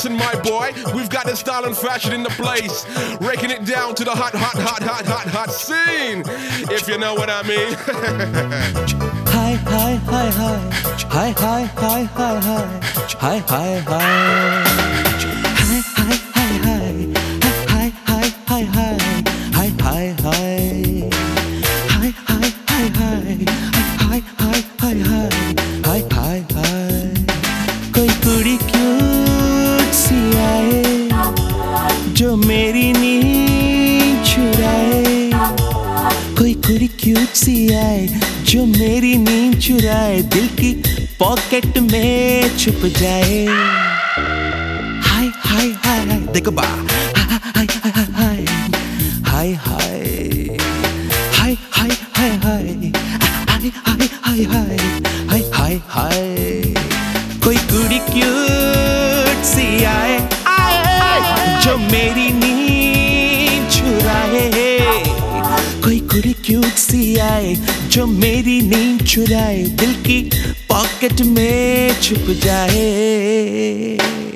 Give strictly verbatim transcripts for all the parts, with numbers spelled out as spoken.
listen, my boy, we've got the style and fashion in the place, breaking it down to the hot, hot, hot, hot, hot, hot scene, if you know what I mean. Hi, hi, hi, hi, hi, hi, hi, hi, hi, hi, hi, hi. Hi, hi, hi, hi, hi, hi, hi, hi, hi, hi, hi. Hi, hi, hi, hi, hi, hi, hi, hi, hi, hi. कोई कुड़ी cute सी आए जो मेरी नींद चुराए, कोई कुड़ी cute सी आए जो मेरी नींद चुराए, दिल की पॉकेट में छुप जाए। हाय हाय हाय हाय देखो बा, हाय हाय हाय हाय हाय हाय हाय हाय हाय हाय हाय हाय हाय हाय हाय। कोई कुड़ी क्यूट सी आए जो मेरी नींद चुराए, कोई कुड़ी क्यूट सी आए जो मेरी नींद चुराए, दिल की पॉकेट में छुप जाए।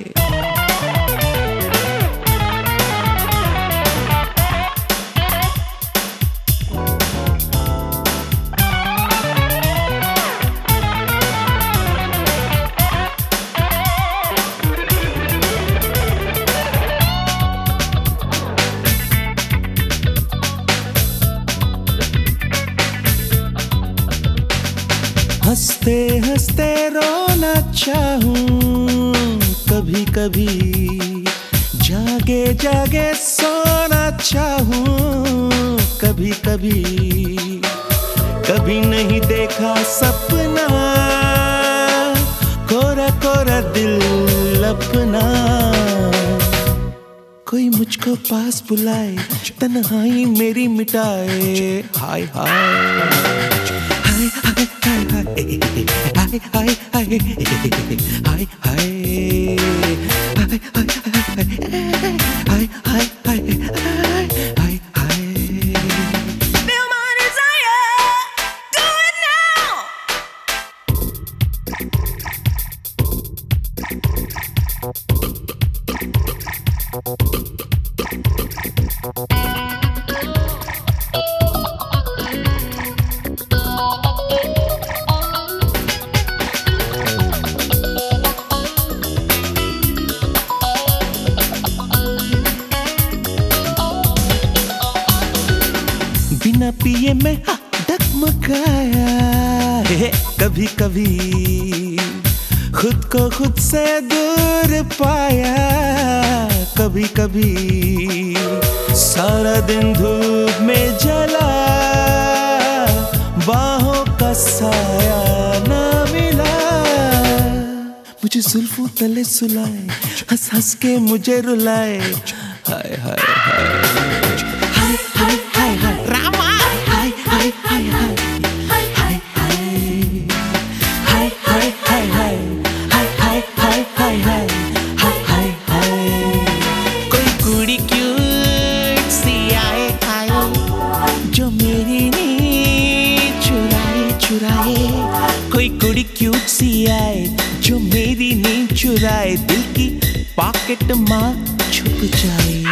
हंसते हंसते रोना चाहूं कभी कभी, जागे जागे सोना चाहूं कभी कभी, कभी नहीं देखा सपना कोरा कोरा दिल अपना, कोई मुझको पास बुलाए तन्हाई मेरी मिटाए। हाय हाय हाय हाय हाय हाय हाय हाय हाय हाय हाय हाय हाय। Feel my desire, do it now. बिना पिए मैं डगमगाया है कभी कभी, खुद को खुद से दूर पाया कभी कभी, सारा दिन धूप में जला बाहों का साया ना मिला, मुझे जुल्फों तले सुलाए हंस हंस के मुझे रुलाए। हाय हाय हाय हाय हाय हाय हाय रामा, हाय हाय हाय हाय हाय हाय हाय हाय हाय हाय हाय हाय हाय हाय हाय। कोई कुड़ी क्यूट सी आए आए जो मेरी नींद चुराए चुराए, कोई कुड़ी क्यूट सी आए जो मेरी नींद चुराए, दिल की पॉकेट में छुप जाए।